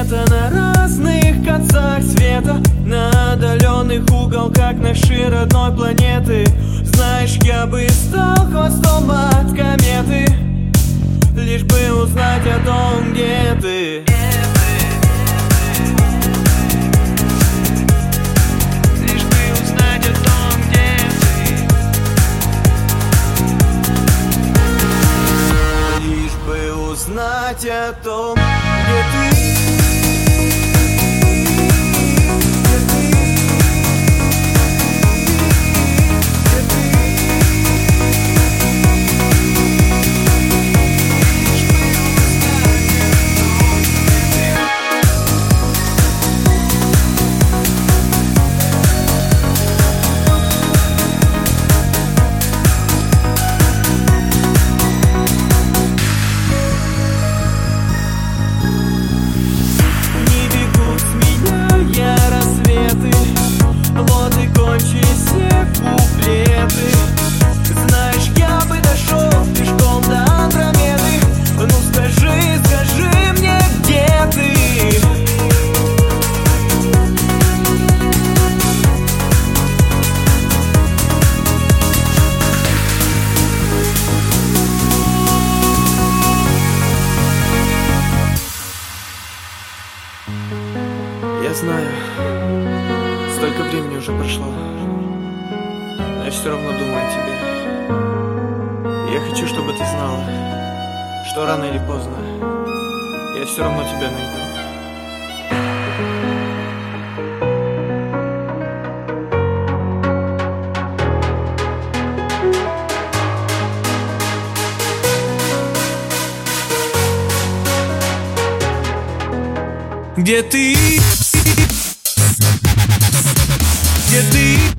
где-то на разных концах света, на отдаленных уголках нашей родной планеты. Знаешь, я бы стал хвостом от кометы, лишь бы узнать о том, где ты. Лишь бы узнать о том, где ты. Лишь бы узнать о том, где ты. Вот и кончились все куплеты. Знаешь, я бы дошел пешком до Андромеды. Ну скажи мне, где ты? Я знаю, столько времени уже прошло, но я все равно думаю о тебе. Я хочу, чтобы ты знала, что рано или поздно я все равно тебя найду. Где ты? Где ты?